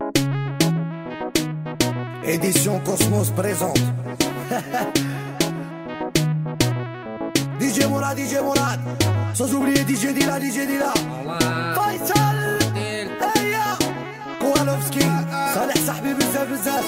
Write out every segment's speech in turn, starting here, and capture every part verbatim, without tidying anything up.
Édition Cosmos présente. D J Mourad, D J Mourad. Sans oublier D J Dila, D J Dila. Faisal Eya Kowalowski. صالح صاحبي بزاف بزاف.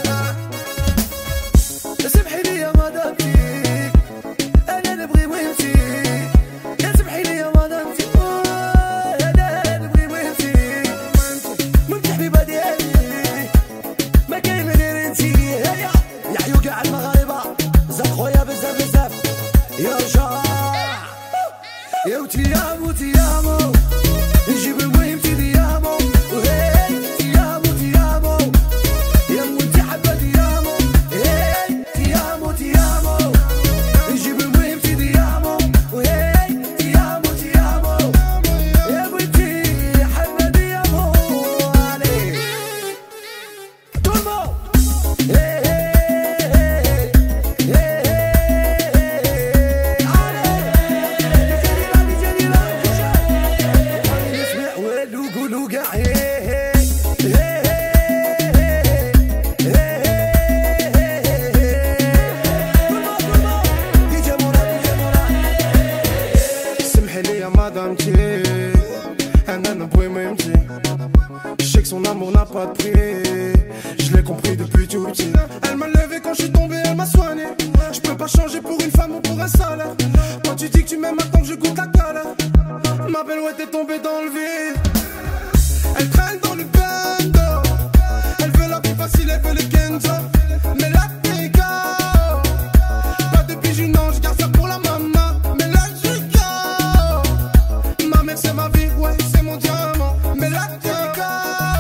سمحي لي يا مدامتي انا نبغي مهمتي. يا سمحي لي يا مدامتي انا نبغي مهمتي. ممتع ببديالي ما كاين غير انتي. هيا يا عيو كاع المغاربه زاد خويا بزاف بزاف. يا رجال يا وتيامو تيامو نجيب مهمتي ديامو. تيامو تيامو يا مونتي حبه ديامو. تيامو تيامو نجيب مهمتي ديامو. تيامو تيامو يا بنتي حبه ديامو. علي دولمو Je sais que son amour n'a pas de prix. Je l'ai compris depuis tout petit. Elle m'a levé quand je suis tombé, elle m'a soigné. Je peux pas changer pour une femme ou pour un salaire. Quand tu dis que tu m'aimes, attends que je goûte la galère. Ma belle ouais t'es tombée dans le vide. Elle traîne dans le bando. Elle veut la vie facile, elle veut le Kenzo. Mais la Tega pas de bijoux, non, je garde ça pour la maman. Mais la Tega ma mère c'est ma vie, ouais c'est mon diamant. Mais la Tega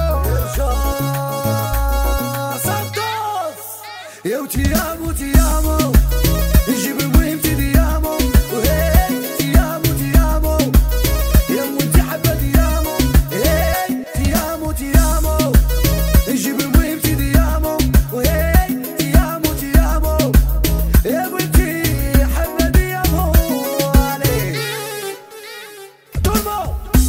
يا وتيامو تيامو نجيب مهمتي ديامو. تيامو تيامو يا مونتي حبه ديامو. تيامو تيامو نجيب مهمتي ديامو. تيامو تيامو يا بنتي حبه ديامو. علي دولمو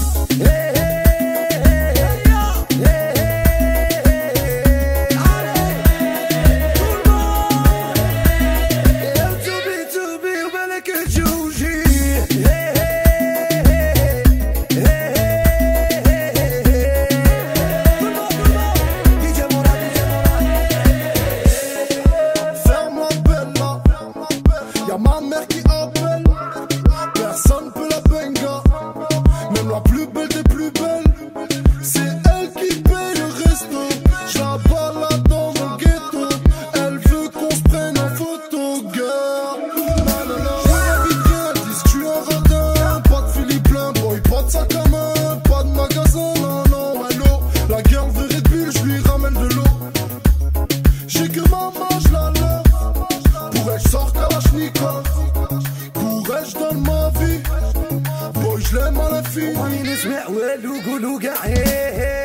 ma mère qui appelle, personne peut la benga. Même la plus belle des plus belles, c'est elle qui paye le resto. Je la balade dans mon ghetto, elle veut qu'on se prenne en photo, girl. Je n'invite rien, elle dit que je suis un radin. Pas de Philippe plein, boy, pas de sac à main, pas de magasin, non, non, hello. La girl veut Red Bull, je lui ramène de l'eau. J'ai que maman, je la love. Pour elle, je sors Kalachnikov. Pour elle, je donne ma vie. Boy, je l'aime à la fille. راني نسمع والو قولوا قاع